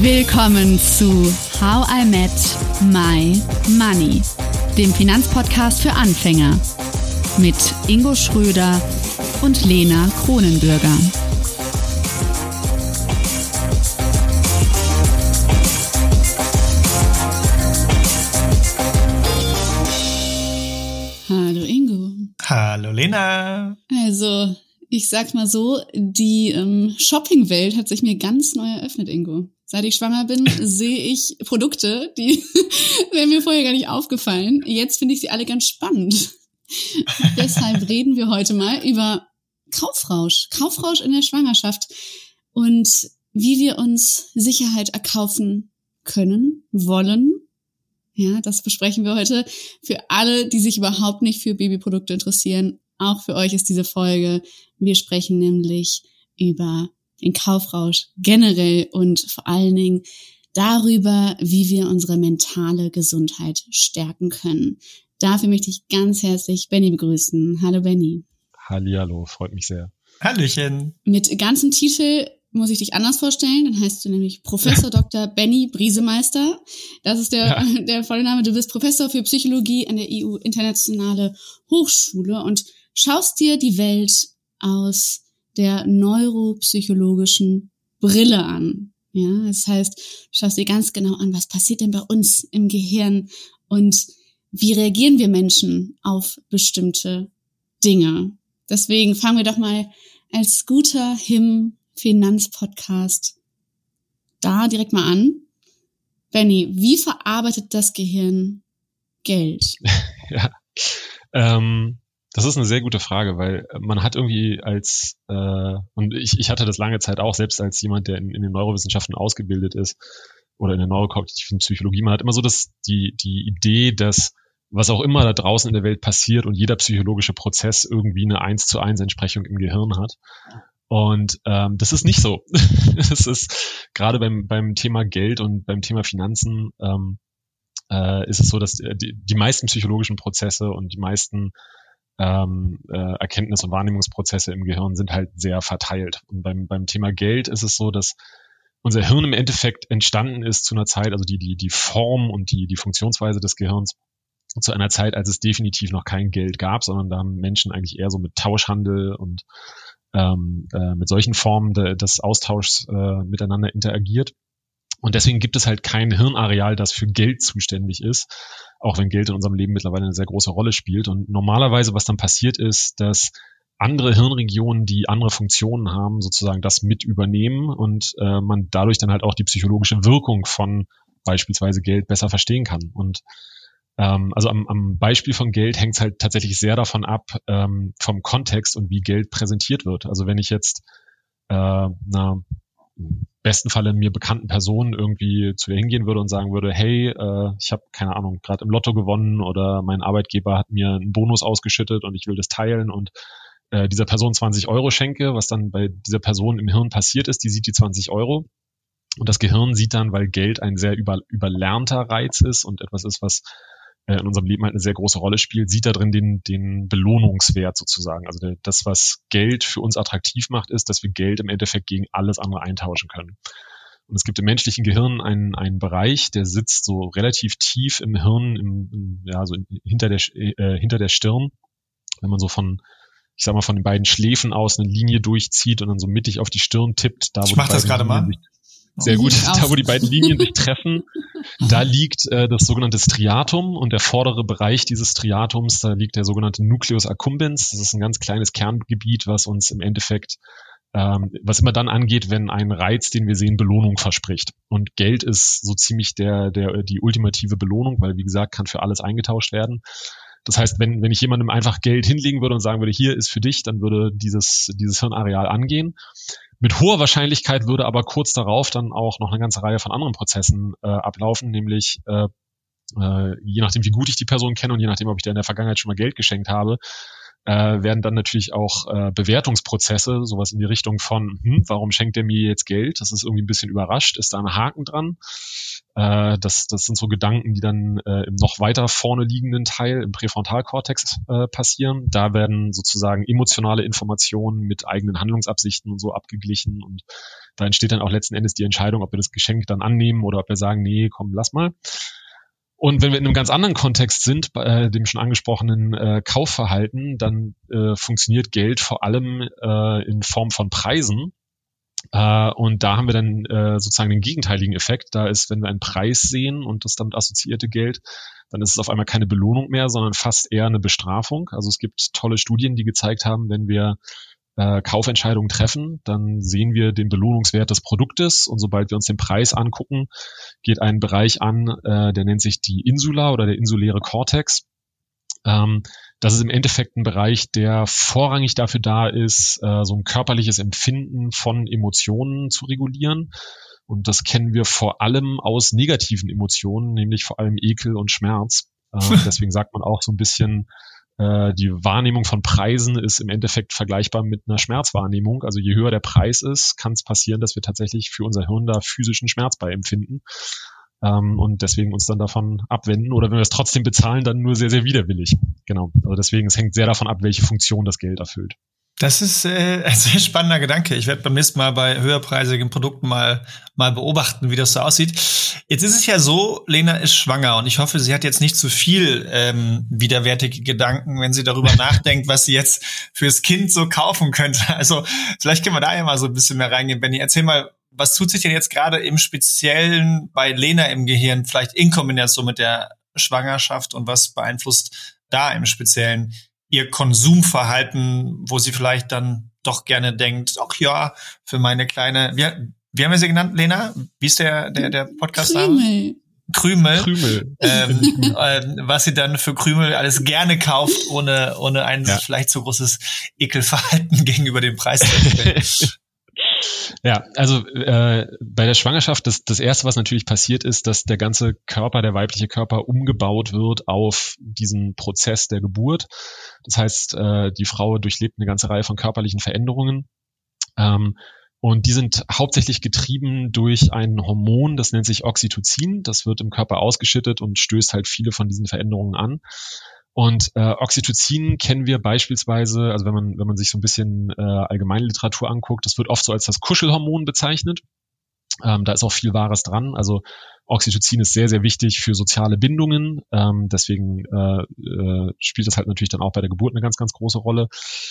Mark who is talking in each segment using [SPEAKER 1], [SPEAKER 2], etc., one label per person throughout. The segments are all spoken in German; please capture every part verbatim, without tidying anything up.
[SPEAKER 1] Willkommen zu How I Met My Money, dem Finanzpodcast für Anfänger mit Ingo Schröder und Lena Kronenbürger. Hallo Ingo.
[SPEAKER 2] Hallo Lena.
[SPEAKER 1] Also, ich sag's mal so, die ähm, Shoppingwelt hat sich mir ganz neu eröffnet, Ingo. Seit ich schwanger bin, sehe ich Produkte, die wären mir vorher gar nicht aufgefallen. Jetzt finde ich sie alle ganz spannend. Deshalb reden wir heute mal über Kaufrausch. Kaufrausch in der Schwangerschaft und wie wir uns Sicherheit erkaufen können, wollen. Ja, das besprechen wir heute. Für alle, die sich überhaupt nicht für Babyprodukte interessieren, auch für euch ist diese Folge. Wir sprechen nämlich über den Kaufrausch generell und vor allen Dingen darüber, wie wir unsere mentale Gesundheit stärken können. Dafür möchte ich ganz herzlich Benny begrüßen. Hallo Benny.
[SPEAKER 3] Hallihallo, freut mich sehr.
[SPEAKER 2] Hallöchen.
[SPEAKER 1] Mit ganzem Titel muss ich dich anders vorstellen. Dann heißt du nämlich Professor Doktor Benny Briesemeister. Das ist der, ja. der volle Name. Du bist Professor für Psychologie an der I U Internationale Hochschule und schaust dir die Welt aus der neuropsychologischen Brille an. Ja, das heißt, du schaust dir ganz genau an, was passiert denn bei uns im Gehirn und wie reagieren wir Menschen auf bestimmte Dinge. Deswegen fangen wir doch mal als guter Him-Finanzpodcast da direkt mal an. Benny, wie verarbeitet das Gehirn Geld?
[SPEAKER 3] ja, ähm, das ist eine sehr gute Frage, weil man hat irgendwie als, äh, und ich, ich hatte das lange Zeit auch, selbst als jemand, der in, in den Neurowissenschaften ausgebildet ist oder in der neurokognitiven Psychologie, man hat immer so das, die, die Idee, dass was auch immer da draußen in der Welt passiert und jeder psychologische Prozess irgendwie eine eins zu eins Entsprechung im Gehirn hat. Und ähm, das ist nicht so. Es ist gerade beim, beim Thema Geld und beim Thema Finanzen ähm, äh, ist es so, dass die, die meisten psychologischen Prozesse und die meisten Ähm, äh, Erkenntnis- und Wahrnehmungsprozesse im Gehirn sind halt sehr verteilt. Und beim, beim Thema Geld ist es so, dass unser Hirn im Endeffekt entstanden ist zu einer Zeit, also die, die, die Form und die, die Funktionsweise des Gehirns zu einer Zeit, als es definitiv noch kein Geld gab, sondern da haben Menschen eigentlich eher so mit Tauschhandel und ähm, äh, mit solchen Formen de, des Austauschs äh, miteinander interagiert. Und deswegen gibt es halt kein Hirnareal, das für Geld zuständig ist, auch wenn Geld in unserem Leben mittlerweile eine sehr große Rolle spielt. Und normalerweise, was dann passiert ist, dass andere Hirnregionen, die andere Funktionen haben, sozusagen das mit übernehmen und äh, man dadurch dann halt auch die psychologische Wirkung von beispielsweise Geld besser verstehen kann. Und ähm, also am, am Beispiel von Geld hängt es halt tatsächlich sehr davon ab, ähm, vom Kontext und wie Geld präsentiert wird. Also wenn ich jetzt äh, na im besten Falle mir bekannten Personen irgendwie zu ihr hingehen würde und sagen würde, hey, äh, ich habe, keine Ahnung, gerade im Lotto gewonnen oder mein Arbeitgeber hat mir einen Bonus ausgeschüttet und ich will das teilen und äh, dieser Person zwanzig Euro schenke, was dann bei dieser Person im Hirn passiert ist, die sieht die zwanzig Euro und das Gehirn sieht dann, weil Geld ein sehr über, überlernter Reiz ist und etwas ist, was äh, in unserem Leben halt eine sehr große Rolle spielt, sieht da drin den, den Belohnungswert sozusagen. Also der, das, was Geld für uns attraktiv macht, ist, dass wir Geld im Endeffekt gegen alles andere eintauschen können. Und es gibt im menschlichen Gehirn einen, einen Bereich, der sitzt so relativ tief im Hirn, im, im, ja, so hinter der, äh, hinter der Stirn. Wenn man so von, ich sag mal, von den beiden Schläfen aus eine Linie durchzieht und dann so mittig auf die Stirn tippt, da wo
[SPEAKER 2] ich mach das gerade mal.
[SPEAKER 3] Sehr gut. Da, wo die beiden Linien sich treffen, da liegt äh, das sogenannte Striatum und der vordere Bereich dieses Striatums, da liegt der sogenannte Nucleus accumbens. Das ist ein ganz kleines Kerngebiet, was uns im Endeffekt, ähm, was immer dann angeht, wenn ein Reiz, den wir sehen, Belohnung verspricht. Und Geld ist so ziemlich der, der, die ultimative Belohnung, weil, wie gesagt, kann für alles eingetauscht werden. Das heißt, wenn, wenn ich jemandem einfach Geld hinlegen würde und sagen würde, hier ist für dich, dann würde dieses, dieses Hirnareal angehen. Mit hoher Wahrscheinlichkeit würde aber kurz darauf dann auch noch eine ganze Reihe von anderen Prozessen äh, ablaufen, nämlich äh, äh, je nachdem, wie gut ich die Person kenne und je nachdem, ob ich der in der Vergangenheit schon mal Geld geschenkt habe, äh, werden dann natürlich auch äh, Bewertungsprozesse, sowas in die Richtung von, hm, warum schenkt der mir jetzt Geld? Das ist irgendwie ein bisschen überrascht, ist da ein Haken dran? Äh, das, das sind so Gedanken, die dann äh, im noch weiter vorne liegenden Teil, im Präfrontalkortex äh, passieren. Da werden sozusagen emotionale Informationen mit eigenen Handlungsabsichten und so abgeglichen und da entsteht dann auch letzten Endes die Entscheidung, ob wir das Geschenk dann annehmen oder ob wir sagen, nee, komm, lass mal. Und wenn wir in einem ganz anderen Kontext sind, bei äh, dem schon angesprochenen äh, Kaufverhalten, dann äh, funktioniert Geld vor allem äh, in Form von Preisen. Äh, und da haben wir dann äh, sozusagen den gegenteiligen Effekt. Da ist, wenn wir einen Preis sehen und das damit assoziierte Geld, dann ist es auf einmal keine Belohnung mehr, sondern fast eher eine Bestrafung. Also es gibt tolle Studien, die gezeigt haben, wenn wir äh, Kaufentscheidungen treffen, dann sehen wir den Belohnungswert des Produktes und sobald wir uns den Preis angucken, geht ein Bereich an, äh, der nennt sich die Insula oder der insuläre Kortex. Ähm, das ist im Endeffekt ein Bereich, der vorrangig dafür da ist, äh, so ein körperliches Empfinden von Emotionen zu regulieren. Und das kennen wir vor allem aus negativen Emotionen, nämlich vor allem Ekel und Schmerz. Äh, deswegen sagt man auch so ein bisschen, die Wahrnehmung von Preisen ist im Endeffekt vergleichbar mit einer Schmerzwahrnehmung. Also je höher der Preis ist, kann es passieren, dass wir tatsächlich für unser Hirn da physischen Schmerz bei empfinden ähm, und deswegen uns dann davon abwenden. Oder wenn wir es trotzdem bezahlen, dann nur sehr, sehr widerwillig. Genau. Also deswegen, es hängt sehr davon ab, welche Funktion das Geld erfüllt.
[SPEAKER 2] Das ist äh, ein sehr spannender Gedanke. Ich werde beim nächsten Mal bei höherpreisigen Produkten mal mal beobachten, wie das so aussieht. Jetzt ist es ja so, Lena ist schwanger und ich hoffe, sie hat jetzt nicht zu viel ähm, widerwärtige Gedanken, wenn sie darüber nachdenkt, was sie jetzt fürs Kind so kaufen könnte. Also vielleicht können wir da ja mal so ein bisschen mehr reingehen. Benni, erzähl mal, was tut sich denn jetzt gerade im Speziellen bei Lena im Gehirn, vielleicht in Kombination mit der Schwangerschaft und was beeinflusst da im Speziellen ihr Konsumverhalten, wo sie vielleicht dann doch gerne denkt, ach ja, für meine kleine, wir, wie haben wir sie genannt, Lena? Wie ist der, der, der Podcast-Name? Krümel. Krümel. Ähm, äh, was sie dann für Krümel alles gerne kauft, ohne, ohne ein ja. vielleicht zu großes Ekelverhalten gegenüber dem Preis.
[SPEAKER 3] Ja, also äh, bei der Schwangerschaft, das, das Erste, was natürlich passiert ist, dass der ganze Körper, der weibliche Körper umgebaut wird auf diesen Prozess der Geburt. Das heißt, äh, die Frau durchlebt eine ganze Reihe von körperlichen Veränderungen. Ähm, und die sind hauptsächlich getrieben durch ein Hormon, das nennt sich Oxytocin. Das wird im Körper ausgeschüttet und stößt halt viele von diesen Veränderungen an. Und äh, Oxytocin kennen wir beispielsweise, also wenn man wenn man sich so ein bisschen äh, allgemeine Literatur anguckt, das wird oft so als das Kuschelhormon bezeichnet. Ähm, da ist auch viel Wahres dran. Also Oxytocin ist sehr, sehr wichtig für soziale Bindungen. Ähm, deswegen äh, äh, spielt das halt natürlich dann auch bei der Geburt eine ganz, ganz große Rolle.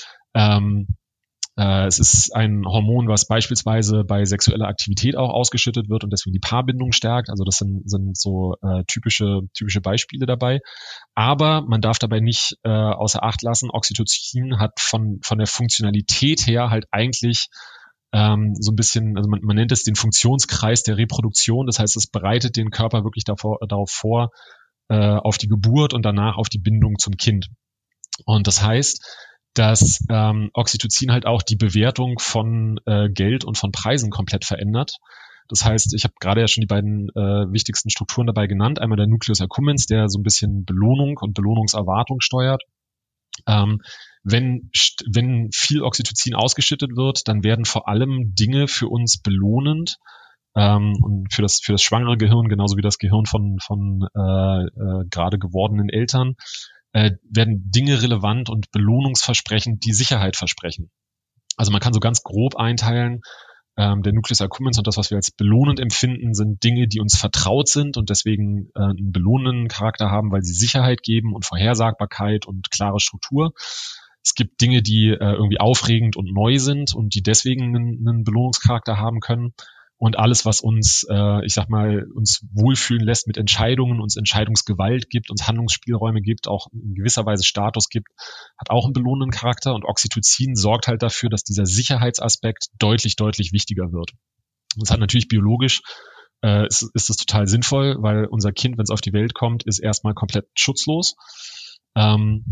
[SPEAKER 3] Ähm, Äh, es ist ein Hormon, was beispielsweise bei sexueller Aktivität auch ausgeschüttet wird und deswegen die Paarbindung stärkt. Also das sind, sind so äh, typische, typische Beispiele dabei. Aber man darf dabei nicht äh, außer Acht lassen, Oxytocin hat von, von der Funktionalität her halt eigentlich ähm, so ein bisschen, also man, man nennt es den Funktionskreis der Reproduktion. Das heißt, es bereitet den Körper wirklich davor, darauf vor, äh, auf die Geburt und danach auf die Bindung zum Kind. Und das heißt, dass ähm, Oxytocin halt auch die Bewertung von äh, Geld und von Preisen komplett verändert. Das heißt, ich habe gerade ja schon die beiden äh, wichtigsten Strukturen dabei genannt. Einmal der Nucleus accumbens, der so ein bisschen Belohnung und Belohnungserwartung steuert. Ähm, wenn, wenn viel Oxytocin ausgeschüttet wird, dann werden vor allem Dinge für uns belohnend ähm, und für das, für das schwangere Gehirn, genauso wie das Gehirn von, von äh, äh, gerade gewordenen Eltern, äh, werden Dinge relevant und belohnungsversprechend, die Sicherheit versprechen. Also man kann so ganz grob einteilen, ähm, der Nucleus accumbens und das, was wir als belohnend empfinden, sind Dinge, die uns vertraut sind und deswegen äh, einen belohnenden Charakter haben, weil sie Sicherheit geben und Vorhersagbarkeit und klare Struktur. Es gibt Dinge, die äh, irgendwie aufregend und neu sind und die deswegen einen, einen Belohnungscharakter haben können. Und alles, was uns, äh, ich sag mal, uns wohlfühlen lässt mit Entscheidungen, uns Entscheidungsgewalt gibt, uns Handlungsspielräume gibt, auch in gewisser Weise Status gibt, hat auch einen belohnenden Charakter. Und Oxytocin sorgt halt dafür, dass dieser Sicherheitsaspekt deutlich, deutlich wichtiger wird. Das hat natürlich biologisch, äh, ist, ist das total sinnvoll, weil unser Kind, wenn es auf die Welt kommt, ist erstmal komplett schutzlos. Ähm,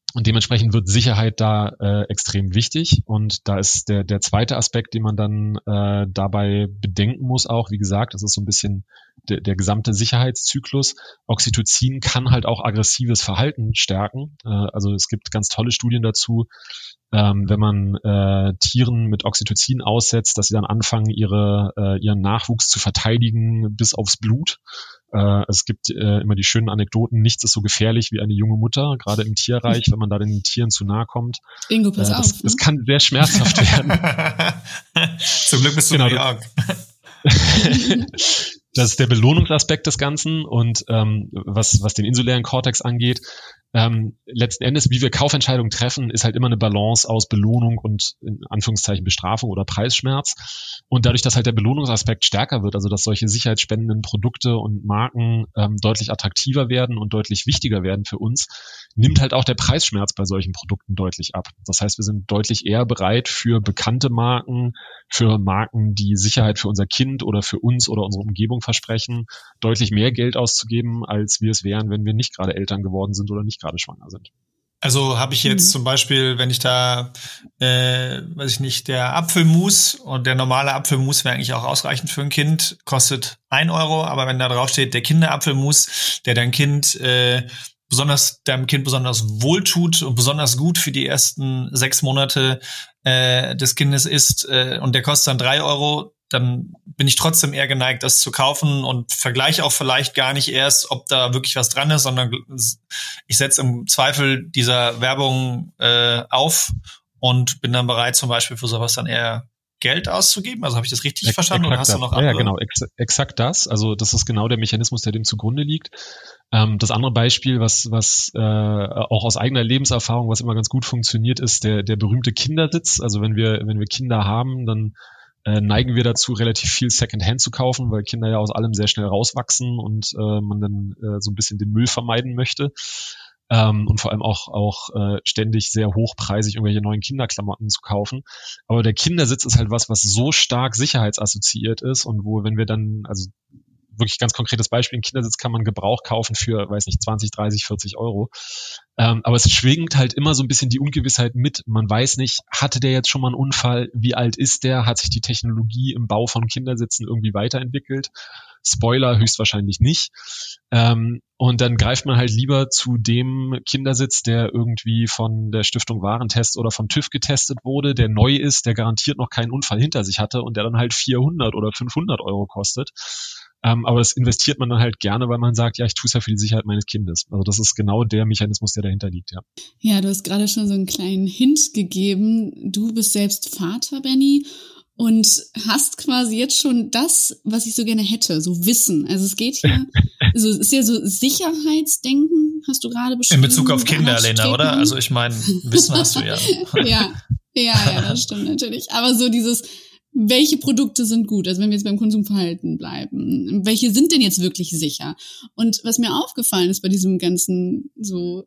[SPEAKER 3] Und dementsprechend wird Sicherheit da äh, extrem wichtig. Und da ist der der zweite Aspekt, den man dann äh, dabei bedenken muss auch, wie gesagt, das ist so ein bisschen der, der gesamte Sicherheitszyklus. Oxytocin kann halt auch aggressives Verhalten stärken. Äh, also es gibt ganz tolle Studien dazu, ähm, wenn man äh, Tieren mit Oxytocin aussetzt, dass sie dann anfangen, ihre äh, ihren Nachwuchs zu verteidigen bis aufs Blut. Äh, es gibt äh, immer die schönen Anekdoten, nichts ist so gefährlich wie eine junge Mutter, gerade im Tierreich, wenn man da den Tieren zu nahe kommt.
[SPEAKER 1] Ingo, pass
[SPEAKER 3] äh, das,
[SPEAKER 1] auf. Ne?
[SPEAKER 3] Das kann sehr schmerzhaft werden.
[SPEAKER 2] Zum Glück bist du
[SPEAKER 3] genau,
[SPEAKER 2] in New York.
[SPEAKER 3] Das ist der Belohnungsaspekt des Ganzen und ähm, was was den insulären Kortex angeht, ähm, letzten Endes, wie wir Kaufentscheidungen treffen, ist halt immer eine Balance aus Belohnung und in Anführungszeichen Bestrafung oder Preisschmerz. Und dadurch, dass halt der Belohnungsaspekt stärker wird, also dass solche sicherheitsspendenden Produkte und Marken ähm, deutlich attraktiver werden und deutlich wichtiger werden für uns, nimmt halt auch der Preisschmerz bei solchen Produkten deutlich ab. Das heißt, wir sind deutlich eher bereit für bekannte Marken, für Marken, die Sicherheit für unser Kind oder für uns oder unsere Umgebung versprechen, deutlich mehr Geld auszugeben, als wir es wären, wenn wir nicht gerade Eltern geworden sind oder nicht gerade schwanger sind.
[SPEAKER 2] Also habe ich jetzt
[SPEAKER 1] Mhm.
[SPEAKER 2] zum Beispiel, wenn ich da, äh, weiß ich nicht, der Apfelmus und der normale Apfelmus wäre eigentlich auch ausreichend für ein Kind, kostet ein Euro, aber wenn da drauf steht, der Kinderapfelmus, der dein Kind äh, besonders deinem Kind besonders wohltut und besonders gut für die ersten sechs Monate äh, des Kindes ist äh, und der kostet dann drei Euro, dann bin ich trotzdem eher geneigt, das zu kaufen und vergleiche auch vielleicht gar nicht erst, ob da wirklich was dran ist, sondern ich setze im Zweifel dieser Werbung äh, auf und bin dann bereit, zum Beispiel für sowas dann eher Geld auszugeben. Also habe ich das richtig
[SPEAKER 3] Ex-
[SPEAKER 2] verstanden oder
[SPEAKER 3] exakt
[SPEAKER 2] hast du
[SPEAKER 3] das.
[SPEAKER 2] noch
[SPEAKER 3] Ja,
[SPEAKER 2] andere?
[SPEAKER 3] ja, genau, ex exakt das. Also das ist genau der Mechanismus, der dem zugrunde liegt. Ähm, das andere Beispiel, was was äh, auch aus eigener Lebenserfahrung, was immer ganz gut funktioniert, ist der der berühmte Kindersitz. Also wenn wir wenn wir Kinder haben, dann äh, neigen wir dazu, relativ viel Secondhand zu kaufen, weil Kinder ja aus allem sehr schnell rauswachsen und äh, man dann äh, so ein bisschen den Müll vermeiden möchte. Ähm, und vor allem auch auch äh, ständig sehr hochpreisig irgendwelche neuen Kinderklamotten zu kaufen. Aber der Kindersitz ist halt was, was so stark sicherheitsassoziiert ist und wo, wenn wir dann, also wirklich ganz konkretes Beispiel, einen Kindersitz kann man Gebrauch kaufen für, weiß nicht, zwanzig, dreißig, vierzig Euro. Ähm, aber es schwingt halt immer so ein bisschen die Ungewissheit mit. Man weiß nicht, hatte der jetzt schon mal einen Unfall? Wie alt ist der? Hat sich die Technologie im Bau von Kindersitzen irgendwie weiterentwickelt? Spoiler, höchstwahrscheinlich nicht. Ähm, und dann greift man halt lieber zu dem Kindersitz, der irgendwie von der Stiftung Warentest oder vom TÜV getestet wurde, der neu ist, der garantiert noch keinen Unfall hinter sich hatte und der dann halt vierhundert oder fünfhundert Euro kostet. Ähm, aber das investiert man dann halt gerne, weil man sagt, ja, ich tue es ja für die Sicherheit meines Kindes. Also das ist genau der Mechanismus, der dahinter liegt, ja.
[SPEAKER 1] Ja, du hast gerade schon so einen kleinen Hint gegeben. Du bist selbst Vater, Benny, und hast quasi jetzt schon das, was ich so gerne hätte, so Wissen. Also es geht hier, also es ist ja so Sicherheitsdenken, hast du gerade beschrieben.
[SPEAKER 2] In Bezug auf Kinder,
[SPEAKER 1] Danach
[SPEAKER 2] Lena,
[SPEAKER 1] strebt
[SPEAKER 2] oder?
[SPEAKER 1] man.
[SPEAKER 2] Also ich meine, Wissen hast du ja.
[SPEAKER 1] ja, ja, ja, das stimmt natürlich. Aber so dieses, welche Produkte sind gut? Also wenn wir jetzt beim Konsumverhalten bleiben, welche sind denn jetzt wirklich sicher? Und was mir aufgefallen ist bei diesem ganzen so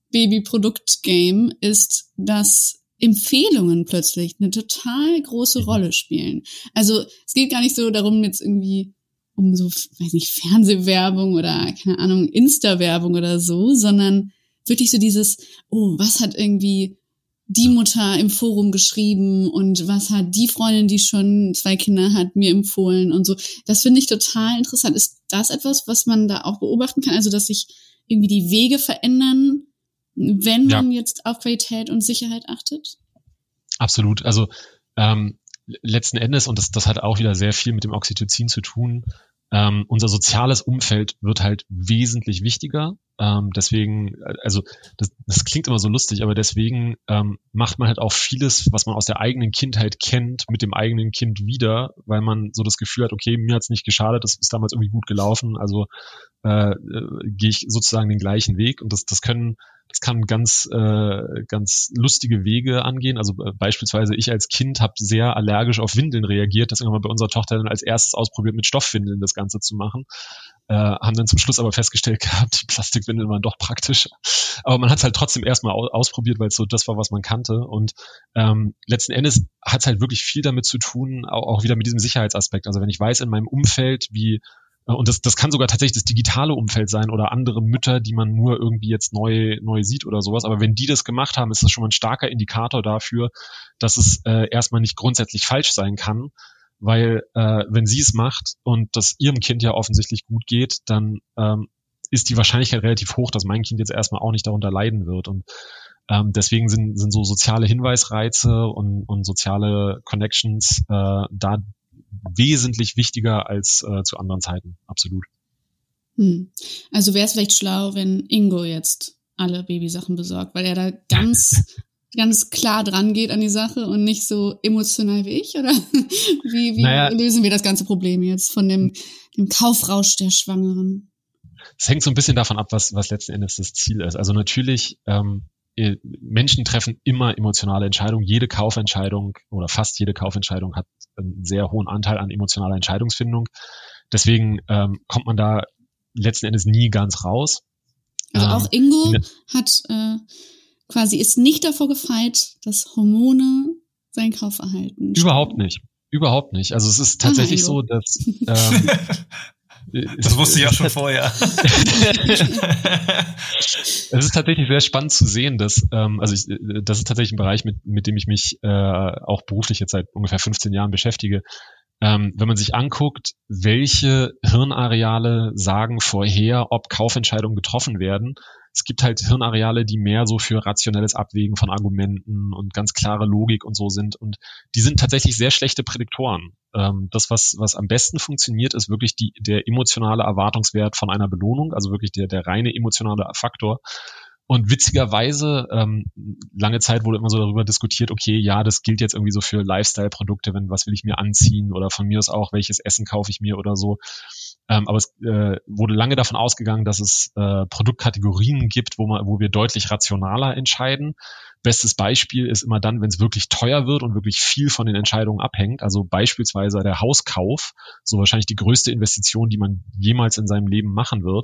[SPEAKER 1] Baby-Produkt-Game ist, dass Empfehlungen plötzlich eine total große Rolle spielen. Also es geht gar nicht so darum, jetzt irgendwie um so, weiß nicht, Fernsehwerbung oder, keine Ahnung, Insta-Werbung oder so, sondern wirklich so dieses, oh, was hat irgendwie die Mutter im Forum geschrieben und was hat die Freundin, die schon zwei Kinder hat, mir empfohlen und so. Das finde ich total interessant. Ist das etwas, was man da auch beobachten kann? Also, dass sich irgendwie die Wege verändern, wenn
[SPEAKER 3] Ja.
[SPEAKER 1] man jetzt auf Qualität und Sicherheit achtet?
[SPEAKER 3] Absolut. Also ähm, letzten Endes, und das, das hat auch wieder sehr viel mit dem Oxytocin zu tun, ähm, unser soziales Umfeld wird halt wesentlich wichtiger. Ähm, deswegen, also das, das klingt immer so lustig, aber deswegen ähm, macht man halt auch vieles, was man aus der eigenen Kindheit kennt, mit dem eigenen Kind wieder, weil man so das Gefühl hat, okay, mir hat's nicht geschadet, das ist damals irgendwie gut gelaufen, also äh, äh, gehe ich sozusagen den gleichen Weg. Und das, das können Das kann ganz äh, ganz lustige Wege angehen. Also äh, beispielsweise ich als Kind habe sehr allergisch auf Windeln reagiert. Deswegen haben wir bei unserer Tochter dann als erstes ausprobiert, mit Stoffwindeln das Ganze zu machen. Äh, haben dann zum Schluss aber festgestellt gehabt, die Plastikwindeln waren doch praktisch. Aber man hat es halt trotzdem erstmal au- ausprobiert, weil es so das war, was man kannte. Und ähm, letzten Endes hat es halt wirklich viel damit zu tun, auch, auch wieder mit diesem Sicherheitsaspekt. Also wenn ich weiß in meinem Umfeld, wie und das, das kann sogar tatsächlich das digitale Umfeld sein oder andere Mütter, die man nur irgendwie jetzt neu, neu sieht oder sowas. Aber wenn die das gemacht haben, ist das schon mal ein starker Indikator dafür, dass es äh, erstmal nicht grundsätzlich falsch sein kann, weil äh, wenn sie es macht und das ihrem Kind ja offensichtlich gut geht, dann ähm, ist die Wahrscheinlichkeit relativ hoch, dass mein Kind jetzt erstmal auch nicht darunter leiden wird. Und ähm, deswegen sind, sind so soziale Hinweisreize und, und soziale Connections äh, da wesentlich wichtiger als äh, zu anderen Zeiten, absolut.
[SPEAKER 1] Hm. Also wäre es vielleicht schlau, wenn Ingo jetzt alle Babysachen besorgt, weil er da ganz, ganz klar dran geht an die Sache und nicht so emotional wie ich, oder? Wie, wie naja, lösen wir das ganze Problem jetzt von dem, dem Kaufrausch der Schwangeren?
[SPEAKER 3] Es hängt so ein bisschen davon ab, was, was letzten Endes das Ziel ist. Also natürlich, ähm, Menschen treffen immer emotionale Entscheidungen. Jede Kaufentscheidung oder fast jede Kaufentscheidung hat einen sehr hohen Anteil an emotionaler Entscheidungsfindung. Deswegen ähm, kommt man da letzten Endes nie ganz raus.
[SPEAKER 1] Also ähm, auch Ingo ne, hat äh, quasi ist nicht davor gefeit, dass Hormone seinen Kaufverhalten.
[SPEAKER 3] Überhaupt nicht. Überhaupt nicht. Also es ist tatsächlich Aha, so, dass ähm,
[SPEAKER 2] das wusste ich auch schon vorher.
[SPEAKER 3] Es ist tatsächlich sehr spannend zu sehen, dass, ähm, also ich, das ist tatsächlich ein Bereich, mit, mit dem ich mich äh, auch beruflich jetzt seit ungefähr fünfzehn Jahren beschäftige. Ähm, wenn man sich anguckt, welche Hirnareale sagen vorher, ob Kaufentscheidungen getroffen werden. Es gibt halt Hirnareale, die mehr so für rationelles Abwägen von Argumenten und ganz klare Logik und so sind. Und die sind tatsächlich sehr schlechte Prädiktoren. Ähm, das, was, was am besten funktioniert, ist wirklich die, der emotionale Erwartungswert von einer Belohnung, also wirklich der, der reine emotionale Faktor. Und witzigerweise, ähm, lange Zeit wurde immer so darüber diskutiert, okay, ja, das gilt jetzt irgendwie so für Lifestyle-Produkte, wenn was will ich mir anziehen oder von mir aus auch, welches Essen kaufe ich mir oder so. Ähm, aber es äh, wurde lange davon ausgegangen, dass es äh, Produktkategorien gibt, wo man, wo wir deutlich rationaler entscheiden. Bestes Beispiel ist immer dann, wenn es wirklich teuer wird und wirklich viel von den Entscheidungen abhängt. Also beispielsweise der Hauskauf, so wahrscheinlich die größte Investition, die man jemals in seinem Leben machen wird.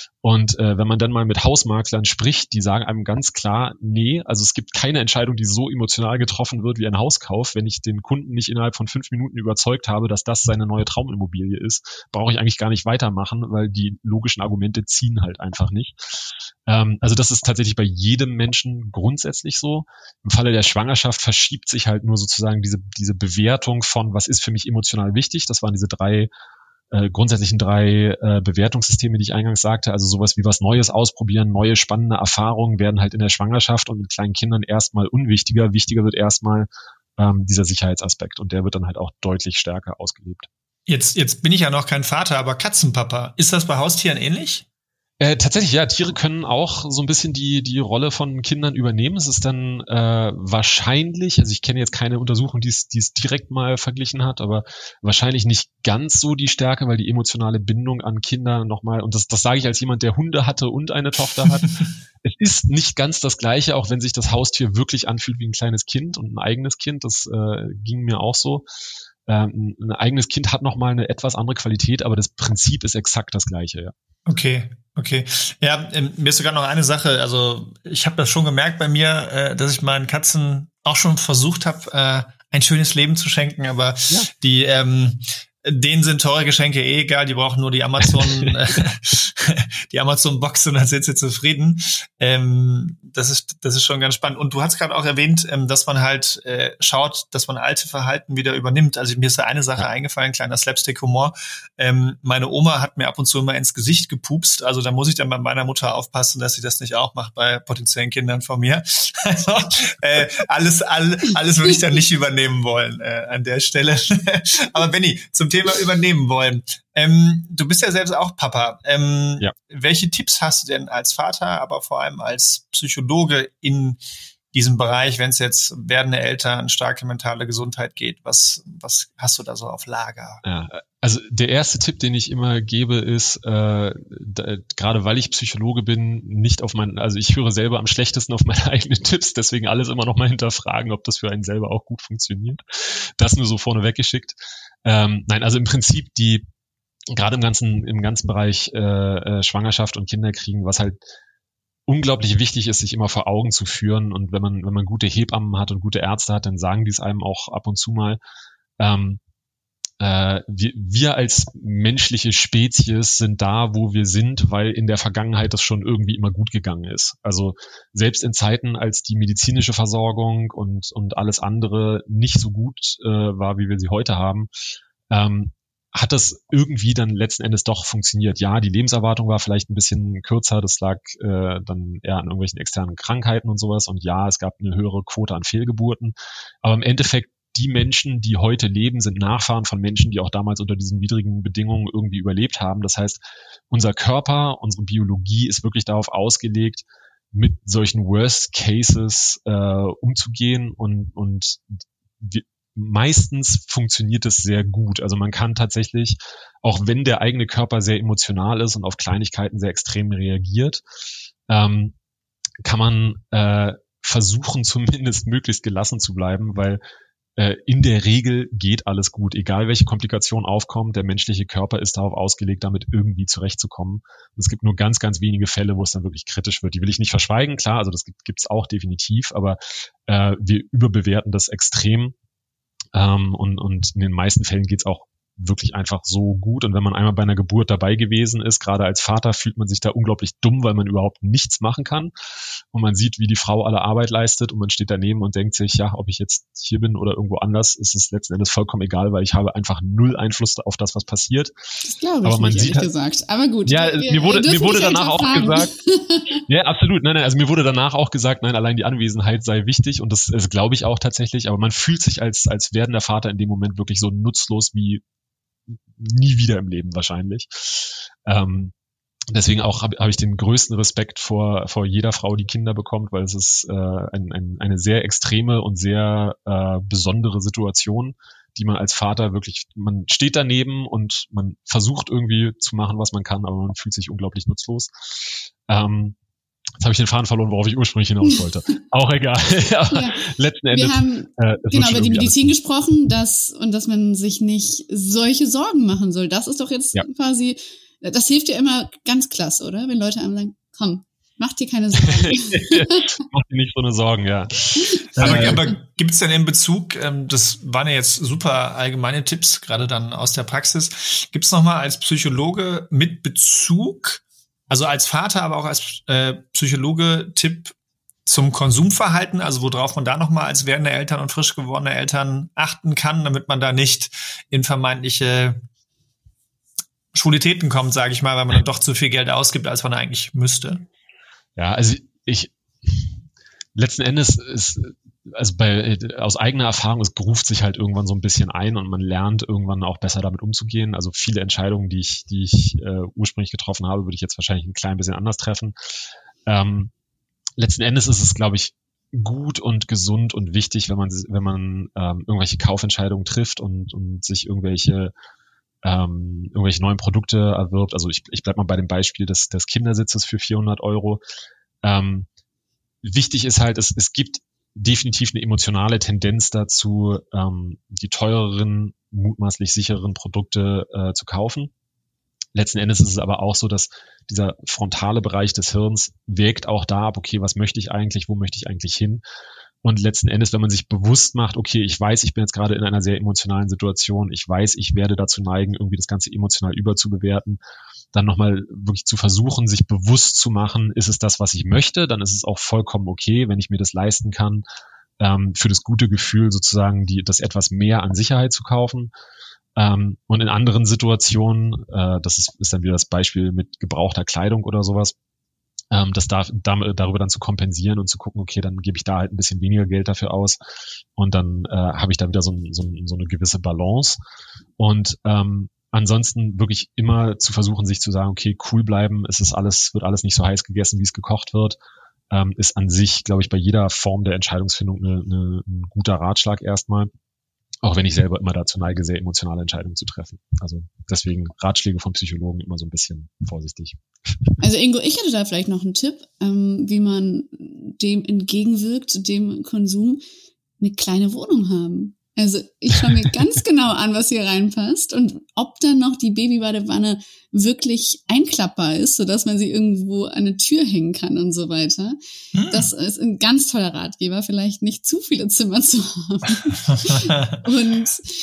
[SPEAKER 3] Und äh, wenn man dann mal mit Hausmaklern spricht, die sagen einem ganz klar, nee, also es gibt keine Entscheidung, die so emotional getroffen wird wie ein Hauskauf. Wenn ich den Kunden nicht innerhalb von fünf Minuten überzeugt habe, dass das seine neue Traumimmobilie ist, brauche ich eigentlich gar nicht weitermachen, weil die logischen Argumente ziehen halt einfach nicht. Ähm, also das ist tatsächlich bei jedem Menschen grundsätzlich so. Im Falle der Schwangerschaft verschiebt sich halt nur sozusagen diese, diese Bewertung von, was ist für mich emotional wichtig. Das waren diese drei Äh, grundsätzlichen drei äh, Bewertungssysteme, die ich eingangs sagte, also sowas wie was Neues ausprobieren, neue spannende Erfahrungen werden halt in der Schwangerschaft und mit kleinen Kindern erstmal unwichtiger. Wichtiger wird erstmal ähm, dieser Sicherheitsaspekt und der wird dann halt auch deutlich stärker ausgelebt.
[SPEAKER 2] Jetzt, jetzt bin ich ja noch kein Vater, aber Katzenpapa. Ist das bei Haustieren ähnlich?
[SPEAKER 3] Äh, tatsächlich, ja, Tiere können auch so ein bisschen die die Rolle von Kindern übernehmen. Es ist dann äh, wahrscheinlich, also ich kenne jetzt keine Untersuchung, die es die es direkt mal verglichen hat, aber wahrscheinlich nicht ganz so die Stärke, weil die emotionale Bindung an Kinder nochmal, und das das sage ich als jemand, der Hunde hatte und eine Tochter hat, es ist nicht ganz das Gleiche, auch wenn sich das Haustier wirklich anfühlt wie ein kleines Kind und ein eigenes Kind. Das äh, ging mir auch so. Ähm, ein eigenes Kind hat nochmal eine etwas andere Qualität, aber das Prinzip ist exakt das Gleiche, ja.
[SPEAKER 2] Okay, okay. Ja, ähm, mir ist sogar noch eine Sache, also ich habe das schon gemerkt bei mir, äh, dass ich meinen Katzen auch schon versucht habe, äh, ein schönes Leben zu schenken, aber ja. die ähm, denen sind teure Geschenke eh egal, die brauchen nur die Amazon die Amazon-Box und dann sind sie zufrieden. Ähm, das ist das ist schon ganz spannend. Und du hast gerade auch erwähnt, ähm, dass man halt äh, schaut, dass man alte Verhalten wieder übernimmt. Also mir ist da eine Sache ja. eingefallen, kleiner Slapstick-Humor. Ähm, meine Oma hat mir ab und zu immer ins Gesicht gepupst. Also da muss ich dann bei meiner Mutter aufpassen, dass sie das nicht auch macht bei potenziellen Kindern von mir. Also äh, alles, all, alles würde ich dann nicht übernehmen wollen äh, an der Stelle. Aber Benni, zum Thema übernehmen wollen. Ähm, du bist ja selbst auch Papa. Ähm, ja. Welche Tipps hast du denn als Vater, aber vor allem als Psychologe in diesem Bereich, wenn es jetzt werdende Eltern, starke mentale Gesundheit geht? Was, was hast du da so auf Lager?
[SPEAKER 3] Ja, also der erste Tipp, den ich immer gebe, ist, äh, da, gerade weil ich Psychologe bin, nicht auf meinen, also ich höre selber am schlechtesten auf meine eigenen Tipps, deswegen alles immer noch mal hinterfragen, ob das für einen selber auch gut funktioniert. Das nur so vorne weggeschickt. Ähm, nein, also im Prinzip die, gerade im ganzen, im ganzen Bereich äh, äh, Schwangerschaft und Kinderkriegen, was halt unglaublich wichtig ist, sich immer vor Augen zu führen. Und wenn man, wenn man gute Hebammen hat und gute Ärzte hat, dann sagen die es einem auch ab und zu mal. Ähm, äh, wir, wir als menschliche Spezies sind da, wo wir sind, weil in der Vergangenheit das schon irgendwie immer gut gegangen ist. Also selbst in Zeiten, als die medizinische Versorgung und und alles andere nicht so gut äh, war, wie wir sie heute haben, ähm, hat das irgendwie dann letzten Endes doch funktioniert. Ja, die Lebenserwartung war vielleicht ein bisschen kürzer, das lag äh, dann eher an irgendwelchen externen Krankheiten und sowas. Und ja, es gab eine höhere Quote an Fehlgeburten. Aber im Endeffekt, die Menschen, die heute leben, sind Nachfahren von Menschen, die auch damals unter diesen widrigen Bedingungen irgendwie überlebt haben. Das heißt, unser Körper, unsere Biologie ist wirklich darauf ausgelegt, mit solchen Worst Cases äh, umzugehen und, und wir, meistens funktioniert es sehr gut. Also man kann tatsächlich, auch wenn der eigene Körper sehr emotional ist und auf Kleinigkeiten sehr extrem reagiert, ähm, kann man äh, versuchen, zumindest möglichst gelassen zu bleiben, weil äh, in der Regel geht alles gut. Egal welche Komplikation aufkommt, der menschliche Körper ist darauf ausgelegt, damit irgendwie zurechtzukommen. Und es gibt nur ganz, ganz wenige Fälle, wo es dann wirklich kritisch wird. Die will ich nicht verschweigen, klar, also das gibt es auch definitiv, aber äh, wir überbewerten das extrem. Ähm, und, und in den meisten Fällen geht's auch wirklich einfach so gut. Und wenn man einmal bei einer Geburt dabei gewesen ist, gerade als Vater, fühlt man sich da unglaublich dumm, weil man überhaupt nichts machen kann. Und man sieht, wie die Frau alle Arbeit leistet und man steht daneben und denkt sich, ja, ob ich jetzt hier bin oder irgendwo anders, ist es letzten Endes vollkommen egal, weil ich habe einfach null Einfluss auf das, was passiert.
[SPEAKER 1] Das glaube ich
[SPEAKER 3] Aber man
[SPEAKER 1] nicht,
[SPEAKER 3] sieht
[SPEAKER 1] ehrlich
[SPEAKER 3] halt,
[SPEAKER 1] gesagt. Aber gut.
[SPEAKER 3] Ja,
[SPEAKER 1] wir,
[SPEAKER 3] mir wurde,
[SPEAKER 1] wir
[SPEAKER 3] mir wurde danach auch
[SPEAKER 1] fragen.
[SPEAKER 3] gesagt, ja, absolut, nein, nein, also mir wurde danach auch gesagt, nein, allein die Anwesenheit sei wichtig und das, das glaube ich auch tatsächlich, aber man fühlt sich als, als werdender Vater in dem Moment wirklich so nutzlos wie nie wieder im Leben wahrscheinlich. Ähm, deswegen auch habe hab ich den größten Respekt vor vor jeder Frau, die Kinder bekommt, weil es ist äh, ein, ein, eine sehr extreme und sehr äh, besondere Situation, die man als Vater wirklich, man steht daneben und man versucht irgendwie zu machen, was man kann, aber man fühlt sich unglaublich nutzlos. Ähm, Jetzt habe ich den Faden verloren, worauf ich ursprünglich hinaus wollte. Auch egal.
[SPEAKER 1] Ja.
[SPEAKER 3] Letzten Endes.
[SPEAKER 1] Wir haben
[SPEAKER 3] äh,
[SPEAKER 1] genau über die Medizin gesprochen, dass und dass man sich nicht solche Sorgen machen soll. Das ist doch jetzt ja. quasi, das hilft ja immer ganz klasse, oder? Wenn Leute einem sagen, komm, mach dir keine Sorgen.
[SPEAKER 3] Mach dir nicht so eine Sorgen, ja.
[SPEAKER 2] Aber,
[SPEAKER 3] äh,
[SPEAKER 2] aber gibt es denn in Bezug, ähm, das waren ja jetzt super allgemeine Tipps, gerade dann aus der Praxis, gibt es nochmal als Psychologe mit Bezug, also als Vater, aber auch als äh, Psychologe Tipp zum Konsumverhalten, also worauf man da nochmal als werdende Eltern und frisch gewordene Eltern achten kann, damit man da nicht in vermeintliche Schwulitäten kommt, sage ich mal, weil man dann doch zu viel Geld ausgibt, als man eigentlich müsste.
[SPEAKER 3] Ja, also ich letzten Endes ist, also bei aus eigener Erfahrung, es beruft sich halt irgendwann so ein bisschen ein und man lernt irgendwann auch besser damit umzugehen. Also viele Entscheidungen, die ich, die ich äh, ursprünglich getroffen habe, würde ich jetzt wahrscheinlich ein klein bisschen anders treffen. Ähm, letzten Endes ist es, glaube ich, gut und gesund und wichtig, wenn man wenn man ähm, irgendwelche Kaufentscheidungen trifft und und sich irgendwelche ähm, irgendwelche neuen Produkte erwirbt. Also ich, ich bleib mal bei dem Beispiel des, des Kindersitzes für vierhundert Euro. Ähm, wichtig ist halt, es, es gibt definitiv eine emotionale Tendenz dazu, ähm, die teureren, mutmaßlich sicheren Produkte äh, zu kaufen. Letzten Endes ist es aber auch so, dass dieser frontale Bereich des Hirns wägt auch da ab, okay, was möchte ich eigentlich, wo möchte ich eigentlich hin? Und letzten Endes, wenn man sich bewusst macht, okay, ich weiß, ich bin jetzt gerade in einer sehr emotionalen Situation, ich weiß, ich werde dazu neigen, irgendwie das Ganze emotional überzubewerten, dann nochmal wirklich zu versuchen, sich bewusst zu machen, ist es das, was ich möchte, dann ist es auch vollkommen okay, wenn ich mir das leisten kann, ähm, für das gute Gefühl sozusagen die, das etwas mehr an Sicherheit zu kaufen. Ähm, und in anderen Situationen, äh, das ist, ist dann wieder das Beispiel mit gebrauchter Kleidung oder sowas, ähm, das darf, da, darüber dann zu kompensieren und zu gucken, okay, dann gebe ich da halt ein bisschen weniger Geld dafür aus und dann äh, habe ich da wieder so, so, so eine gewisse Balance. Und ähm, ansonsten wirklich immer zu versuchen, sich zu sagen, okay, cool bleiben, es ist alles, wird alles nicht so heiß gegessen, wie es gekocht wird, ähm, ist an sich, glaube ich, bei jeder Form der Entscheidungsfindung eine, eine, ein guter Ratschlag erstmal. Auch wenn ich selber immer dazu neige, sehr emotionale Entscheidungen zu treffen. Also deswegen Ratschläge von Psychologen immer so ein bisschen vorsichtig.
[SPEAKER 1] Also Ingo, ich hätte da vielleicht noch einen Tipp, ähm, wie man dem entgegenwirkt, dem Konsum, eine kleine Wohnung haben. Also ich schaue mir ganz genau an, was hier reinpasst und ob dann noch die Babybadewanne wirklich einklappbar ist, sodass man sie irgendwo an eine Tür hängen kann und so weiter. Hm. Das ist ein ganz toller Ratgeber, vielleicht nicht zu viele Zimmer zu haben. Und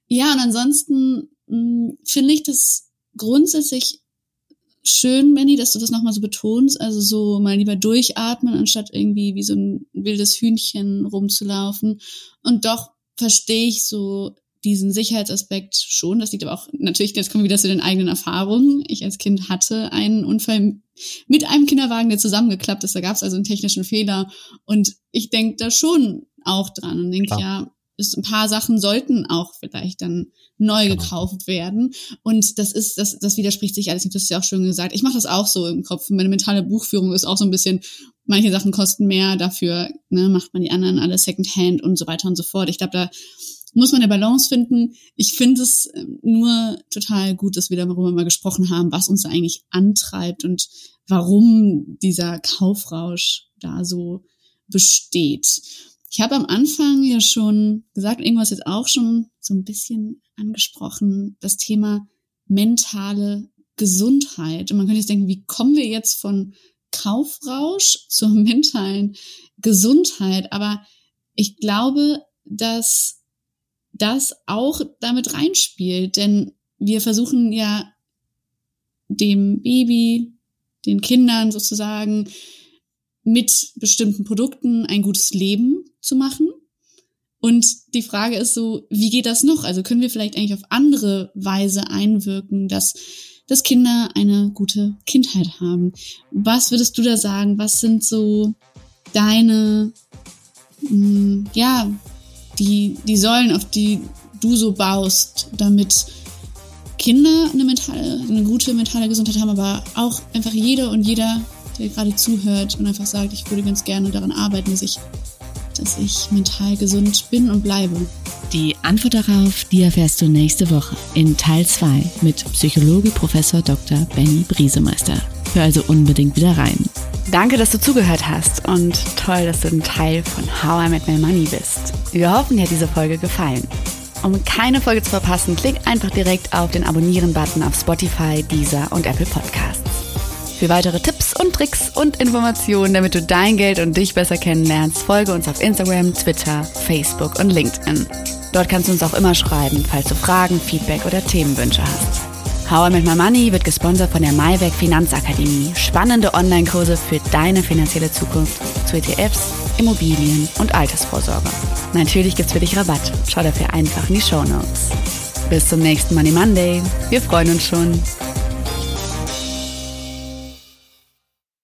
[SPEAKER 1] ja, und ansonsten mh, finde ich das grundsätzlich schön, Benni, dass du das nochmal so betonst, also so mal lieber durchatmen, anstatt irgendwie wie so ein wildes Hühnchen rumzulaufen. Und doch verstehe ich so diesen Sicherheitsaspekt schon. Das liegt aber auch, natürlich, jetzt kommen wir wieder zu den eigenen Erfahrungen. Ich als Kind hatte einen Unfall mit einem Kinderwagen, der zusammengeklappt ist. Da gab es also einen technischen Fehler. Und ich denke da schon auch dran und denke, ja, ist, ein paar Sachen sollten auch vielleicht dann neu genau. gekauft werden. Und das ist, das, das widerspricht sich alles nicht. Du hast ja auch schon gesagt. Ich mache das auch so im Kopf. Meine mentale Buchführung ist auch so ein bisschen, manche Sachen kosten mehr, dafür ne, macht man die anderen alle Secondhand und so weiter und so fort. Ich glaube, da muss man eine Balance finden. Ich finde es nur total gut, dass wir darüber mal gesprochen haben, was uns da eigentlich antreibt und warum dieser Kaufrausch da so besteht. Ich habe am Anfang ja schon gesagt, irgendwas jetzt auch schon so ein bisschen angesprochen, das Thema mentale Gesundheit. Und man könnte jetzt denken, wie kommen wir jetzt von Kaufrausch zur mentalen Gesundheit? Aber ich glaube, dass das auch damit reinspielt, denn wir versuchen ja dem Baby, den Kindern sozusagen mit bestimmten Produkten ein gutes Leben zu machen. Und die Frage ist so, wie geht das noch? Also können wir vielleicht eigentlich auf andere Weise einwirken, dass, dass Kinder eine gute Kindheit haben? Was würdest du da sagen? Was sind so deine, mh, ja, die, die Säulen, auf die du so baust, damit Kinder eine mentale, eine gute mentale Gesundheit haben, aber auch einfach jeder und jeder, der gerade zuhört und einfach sagt, ich würde ganz gerne daran arbeiten, dass ich, dass ich mental gesund bin und bleibe.
[SPEAKER 4] Die Antwort darauf, die erfährst du nächste Woche in Teil zwei mit Psychologe Professor Doktor Benni Briesemeister. Hör also unbedingt wieder rein.
[SPEAKER 5] Danke, dass du zugehört hast und toll, dass du ein Teil von How I Met My Money bist. Wir hoffen, dir hat diese Folge gefallen. Um keine Folge zu verpassen, klick einfach direkt auf den Abonnieren-Button auf Spotify, Deezer und Apple Podcasts. Für weitere Tipps und Tricks und Informationen, damit du dein Geld und dich besser kennenlernst, folge uns auf Instagram, Twitter, Facebook und LinkedIn. Dort kannst du uns auch immer schreiben, falls du Fragen, Feedback oder Themenwünsche hast. How I Met My Money wird gesponsert von der Maiwerk Finanzakademie. Spannende Online-Kurse für deine finanzielle Zukunft zu E T Fs, Immobilien und Altersvorsorge. Natürlich gibt's für dich Rabatt. Schau dafür einfach in die Shownotes. Bis zum nächsten Money Monday. Wir freuen uns schon.